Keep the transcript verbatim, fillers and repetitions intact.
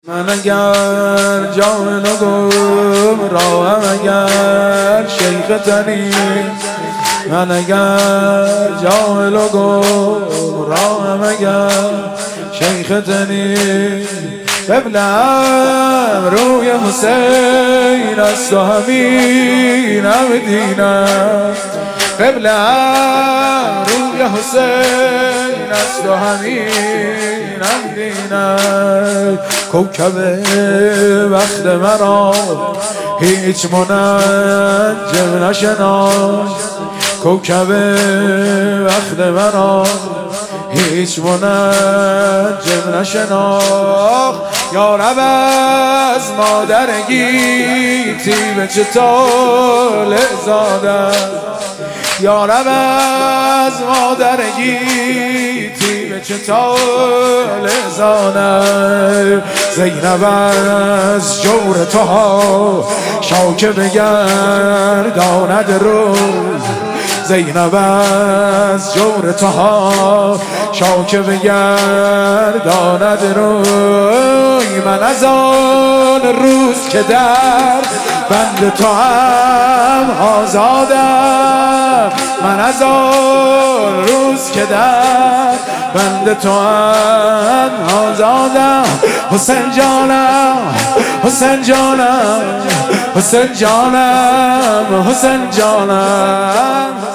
من اگر جان و گمراهم، اگر شیخ تنی، من اگر جاهل و گمراهم، اگر شیخ تنی، قبله‌ام روی حسین است و همینم دینم، قبله‌ام روی حسین است و همینم دینم. کوکب وقت مرا هیچ منجم نشناخت، کوکب وقت مرا هیچ منجم نشناخت. یا رب از مادر گیتی به چه طالع زادم، یا رب از مادر گیتی به چه طالع زادم. زینب از جور تو ها شاکه بگرداند روز، زینب از جور تو ها شاکه بگرداند روی. من از آن روز که در بند تو هم آزادم، من از آن روز که در بند تو هم آزادم. حسین جانم، حسین جانم، حسین جانم، حسین جانم.